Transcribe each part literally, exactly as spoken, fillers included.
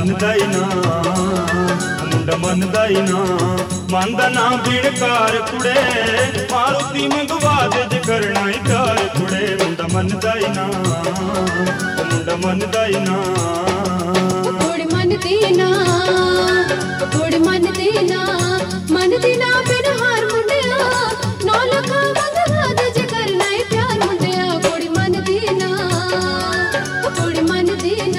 मनदा ही ना, मुंडा मनदा ही ना, मनदा ना बिनकार कुड़े, मारुति मंगवा दे जे करना ही प्यार कुड़े, मुंडा मनदा ही ना, मुंडा मनदा ही ना। कुड़ मनदी ना, कुड़ मनदी ना, मनदी ना बिन हार मुंडिया, नौ लखा मंगवा दे जे करना ही प्यार मुंडिया, कुड़ मनदी ना, कुड़ मनदी ना।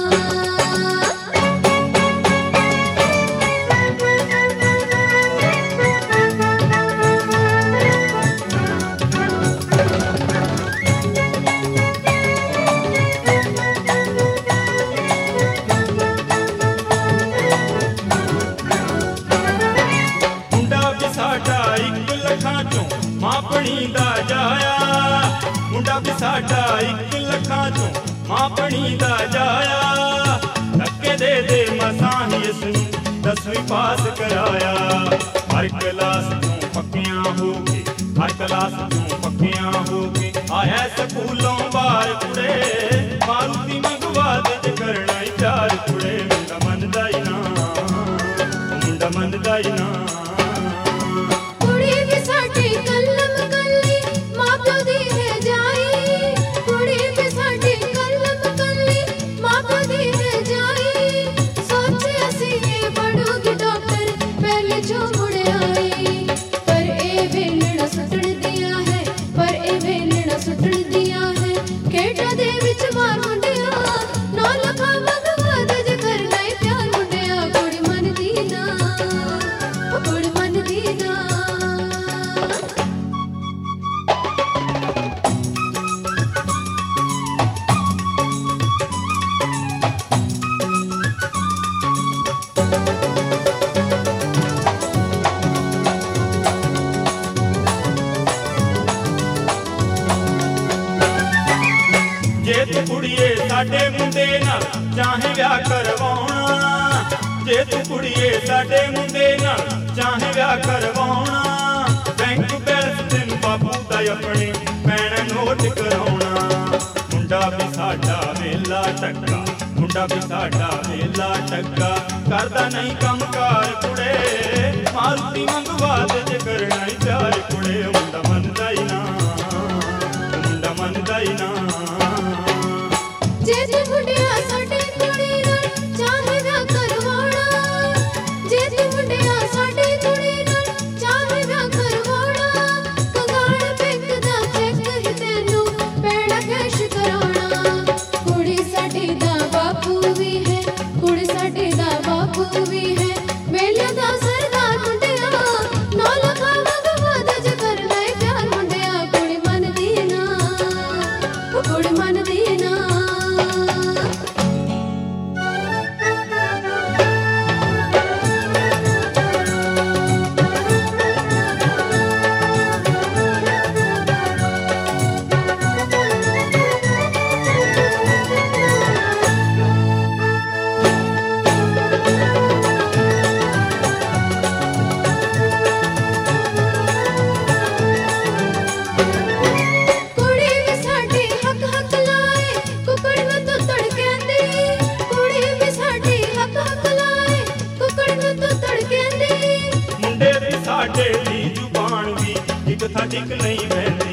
मापणी दा जाया, मुंडा भी साडा इक लखां चों मापणी दा जाया, धक्के दे दे मसां ही इसनूं दसवीं पास कराया, हर क्लास चों पक्कियां हो के, हर क्लास चों पक्कियां हो के, आया स्कूलों बाहर कुड़े, मारुति मंगवा दे जे करना ही प्यार कुड़े, मुंडा मनदा ही ना, मुंडा मनदा ही ना। जे तू कुड़िए साडे मुंडे नाल चाहे व्याह करवाउणा, जे तू कुड़िए साडे मुंडे नाल चाहे व्याह करवाउणा, बैंक बैलेंस तेन बापू दा अपने पैणा नोट कराउणा, मुंडा भी साडा वेला टक्का, मुंडा भी साडा वेला टक्का, करदा नहीं कम कार कुड़े, मारुति मंगवा दे जे करना ही प्यार कुड़े, मुंडा मनदा ही ना, मुंडा मनदा ही ना। जे तू मुंडिया साडे कुड़ी नाल चाहे व्याह करवाउणा, जे तू मुंडिया साडे कुड़ी नाल चाहे व्याह करवाउणा, कंगाल बैंक दा चेक ही तैनूं पैणा कैश कराउणा, कुड़ी साडे दा बापू भी है, कुड़ी साडे दा बापू भी है, वेले दा सरदार मुंडिया, नौ लखा मंगवा दे जे करना ही प्यार मुंडिया, कुड़ी मनदी ना, कुड़ी मनदी ना। साडे दी जुबान भी इक साडिक नहीं बहंदी,